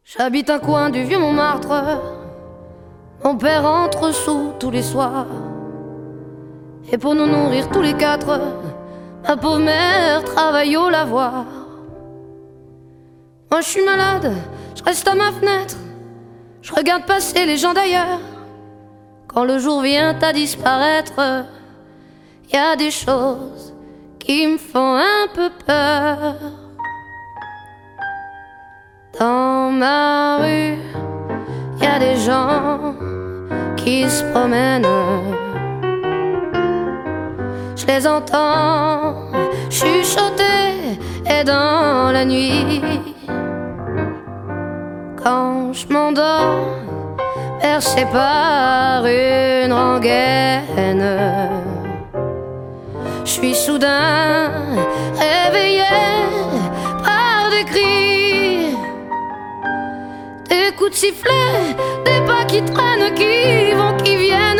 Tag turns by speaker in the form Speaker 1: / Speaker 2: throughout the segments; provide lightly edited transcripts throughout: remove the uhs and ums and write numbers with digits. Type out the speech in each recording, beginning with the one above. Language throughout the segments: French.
Speaker 1: J'habite un coin du vieux Montmartre. Mon père entre sous tous les soirs. Et pour nous nourrir tous les quatre, ma pauvre mère travaille au lavoir. Moi je suis malade, je reste à ma fenêtre, je regarde passer les gens d'ailleurs. Quand le jour vient à disparaître, y a des choses qui me font un peu peur. Dans ma rue, y a des gens qui se promènent. Je les entends chuchoter, et dans la nuit, quand je m'endors, bercé par une rengaine, je suis soudain réveillé par des cris, des coups de sifflet, des pas qui traînent, qui vont, qui viennent,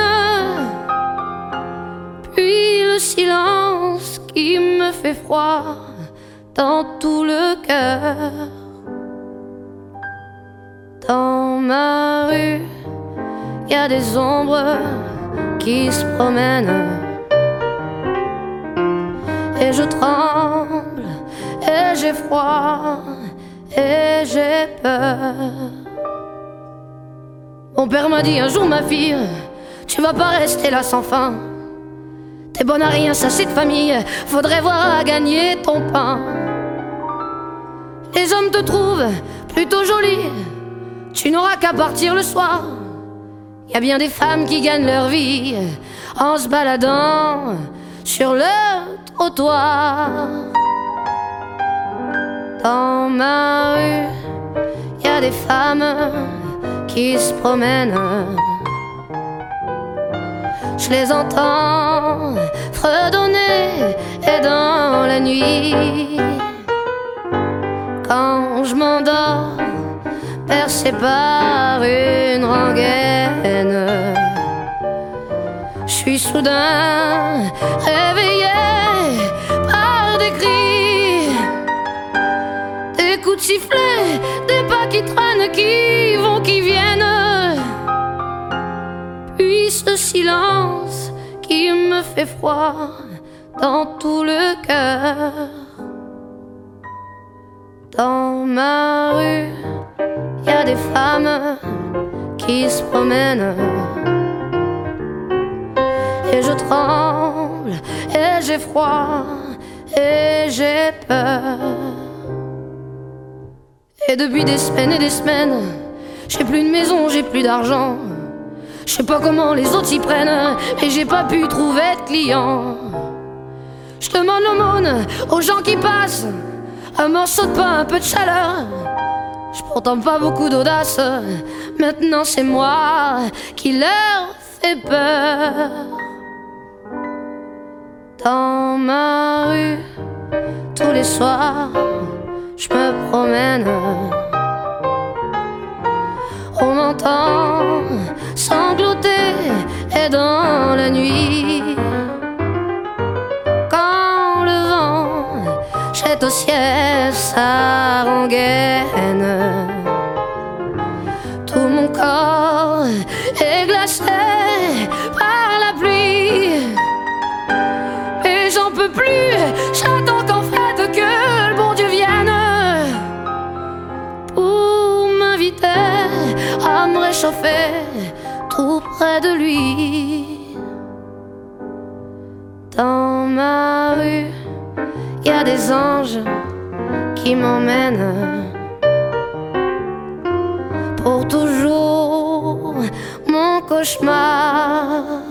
Speaker 1: puis le silence qui me fait froid dans tout le cœur. Dans ma rue, y a des ombres qui se promènent, et je tremble, et j'ai froid, et j'ai peur. Mon père m'a dit un jour, ma fille, tu vas pas rester là sans fin. T'es bonne à rien, ça c'est de famille, faudrait voir à gagner ton pain. Les hommes te trouvent plutôt jolie, tu n'auras qu'à partir le soir. Y a bien des femmes qui gagnent leur vie en se baladant sur le trottoir. Dans ma rue, y a des femmes qui se promènent. Je les entends fredonner, et dans la nuit, quand je m'endors, bercé par une rengaine, je suis soudain réveillé par des cris, des coups de sifflet, des pas qui traînent, qui vont, qui viennent, puis ce silence qui me fait froid dans tout le cœur. Dans ma rue, y a des femmes qui se promènent, et je tremble, et j'ai froid, et j'ai peur. Et depuis des semaines et des semaines, j'ai plus de maison, j'ai plus d'argent. Je sais pas comment les autres s'y prennent, mais j'ai pas pu trouver de clients. Je demande l'aumône aux gens qui passent, un morceau de pain, un peu de chaleur. J'ai pourtant pas beaucoup d'audace, maintenant c'est moi qui leur fais peur. Dans ma rue, tous les soirs, je me promène. On m'entend sangloter, et dans la nuit, quand le vent jette au ciel sa rengaine, tout mon corps est glacé par la pluie, et j'en peux plus, j'attends qu'en fait que le bon Dieu vienne pour m'inviter à me réchauffer tout près de lui. Dans ma rue, y a des anges qui m'emmènent pour toujours. Mon cauchemar